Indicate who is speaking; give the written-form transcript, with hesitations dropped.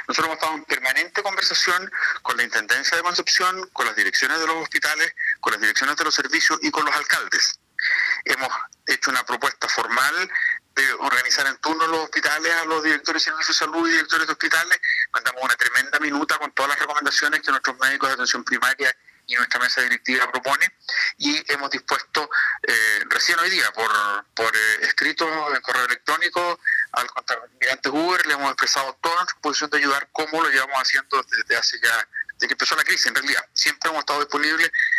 Speaker 1: Nosotros hemos estado en permanente conversación con la Intendencia de Concepción, con las direcciones de los hospitales, con las direcciones de los servicios y con los alcaldes. Hemos hecho una propuesta formal de organizar en turno los hospitales a los directores de servicios de salud y directores de hospitales. Mandamos una tremenda minuta con todas las recomendaciones que nuestros médicos de atención primaria y nuestra mesa directiva propone, y hemos dispuesto recién hoy día por escrito en correo electrónico al contraalmirante Huber. Le hemos expresado toda nuestra posición de ayudar, como lo llevamos haciendo desde hace ya, desde que empezó la crisis. En realidad siempre hemos estado disponibles